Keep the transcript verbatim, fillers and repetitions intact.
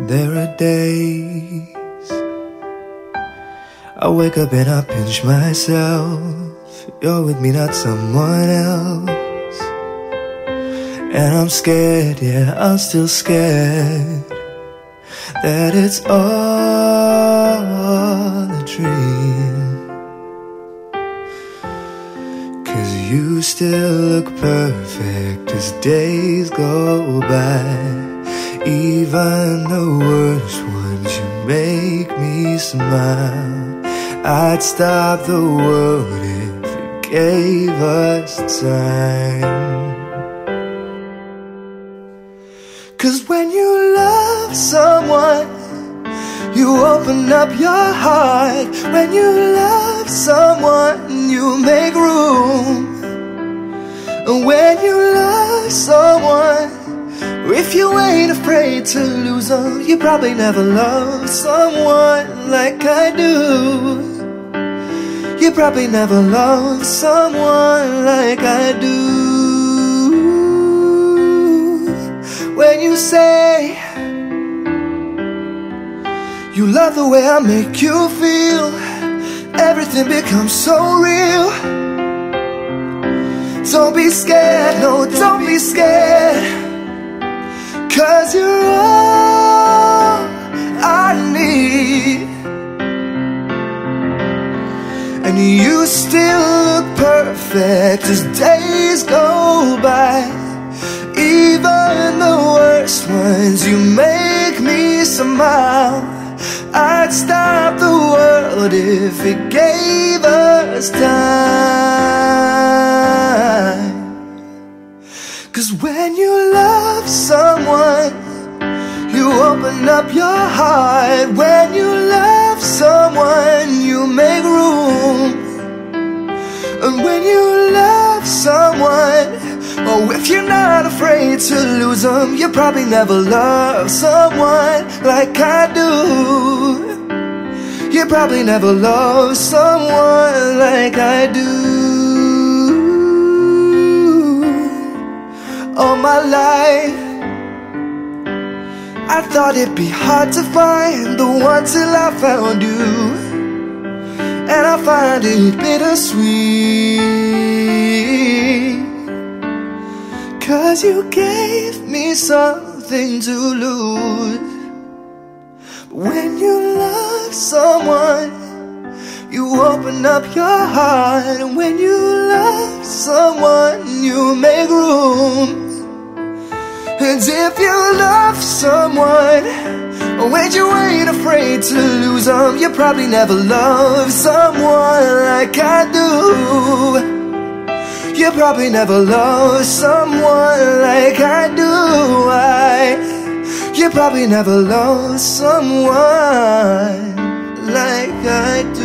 There are days I wake up and I pinch myself. You're with me, not someone else. And I'm scared, yeah, I'm still scared that it's all a dream. 'Cause you still look perfect as days go by. Even the worst ones, you make me smile. I'd stop the world if it gave us time. 'Cause when you love someone, you open up your heart. When you love someone, you make room. And when you love someone, if you ain't afraid to lose them, you probably never loved someone like I do. You probably never loved someone like I do. When you say you love the way I make you feel, everything becomes so real. Don't be scared, no, don't be scared, 'cause you're all I need. And you still look perfect as days go by. Even the worst ones, you make me smile. I'd stop the world if it gave us time. 'Cause when you love someone, you open up your heart. When you love someone, you make room. And when you love someone, oh, if you're not afraid to lose them, you probably never loved someone like I do. You probably never loved someone like I do. All my life I thought it'd be hard to find the one till I found you. And I find it bittersweet, 'cause you gave me something to lose. When you love someone, you open up your heart. And when you love someone, you make room. And if you love someone, when you ain't afraid to lose them, you probably never loved someone like I do. You probably never loved someone like I do. I, you probably never loved someone like I do.